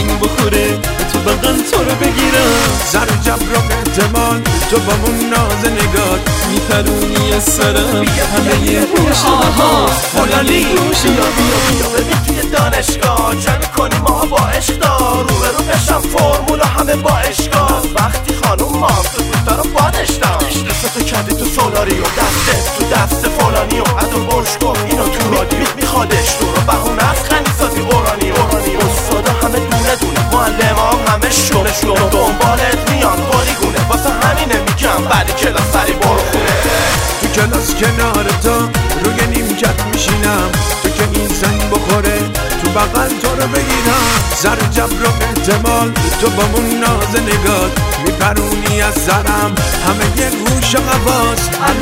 زنگ بخوره تو بغل تو رو بگیرم. سر جبر و احتمال تو با اون ناز نگات میپرونی از سرم همه هوش ها فلانی بیا ببین توی دانشگاه جمع کنیم ما با عشقا روبرو بشم فرمولا همه با عشقا. وقتی خانوم مام تو دوستا رو بادشتم دستتو کردی تو سولاری و دست فلانی و عدو برش کن اینو تو رادیو میخوادش تو رو بهونه از خنیسازی اورانی استادا همه دونه معلمام همه شونه دنبالت میان گونه واسه همینه میگم بعد کلاس سری برو خونه. تو کلاس کنار تو روی نیمکت میشینم تو که این زنگ بخوره تو بغل تو رو بگیرم. سر جبر و احتمال تو با اون ناز نگات میپرونی از سرم همه یه گوش و حواس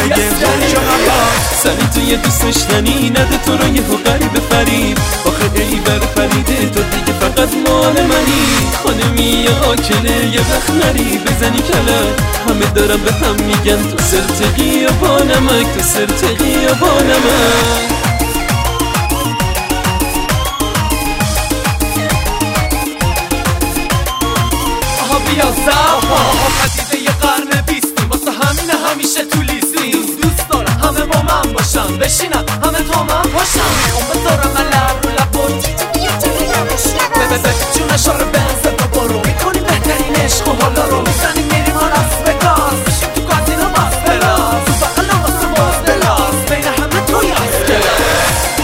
سری توی دوست داشتنی نده تو رو یه غریب فریب. آخه ای بر فریده تو دیگه فقط مال منی. خانمی آکله یه وقت نری بزنی کلک همه دارم به هم میگن تو سرتقی یا با نمک بیا آها پدیده یه قرن 20 واسه همینه همیشه تو لیستی. دوست دارم همه با من باشن بشینن همه تا من باشن. میخوام بذارم لب رو لب ببه جونشا رو بنزه تا برو میکنیم بهترین عشق و حالا رو میزنیم میریم ها لاس وگاس بشیم تو کازینو باز پلاس تو بقل واسه باز پلاس بین همه توی اسکلاس.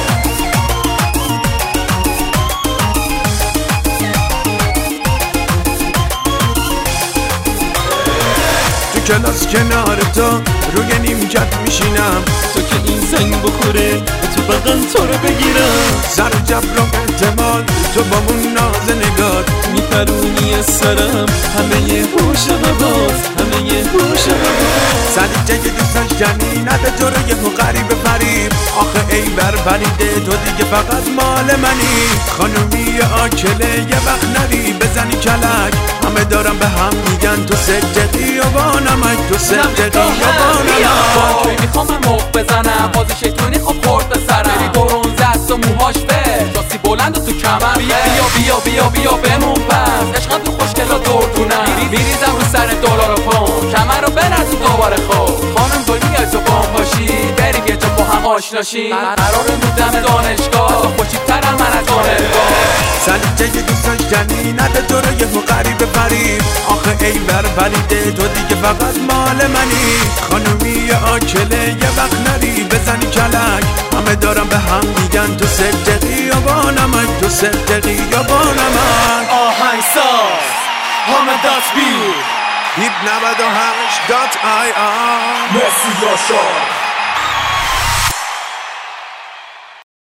کلاس کنار تو روی نیمکت میشینم تو که این زنگ بخوره تو بغل تو رو بگیرم. سر جبر و احتمال تو با اون ناز نگات میپرونی از سرم همه هوش حواس سلیجه دوست داشتنی نده تو رو یه غریب فریب. آخه ای بر پریده تو دیگه فقط مال منی. خانومی آکله یه وقت نری بزنی کلک همه دارم به هم میگن تو صدقی و با نمک توی میخوام موق بزنم بازی شیطونی خب خورد به سرم. بری برونز است و موهاش به جاسی بلند و تو کمر بیا بمون پس عشقم تو خوشگلا دردونم میریزم رو سر دلار و پون کمر رو برد تو دوباره خوب. خانم گل میای تو بام باشی بریم یه جا با هم آشناشی. قراره بودم دانشگاه تو خوشیبترم من از دانشگاه. سلیجه دوست داشتنی نده تو رو یه غریب فریب. آخه ای بر پریده تو دیگه فقط مال منی. خانومی آکله یه وقت نری بزنی کلک همه دارم به هم میگن تو صدقی یا با نمک آهنگساز حامد بی هیپ 98.ir مرسی یاشا.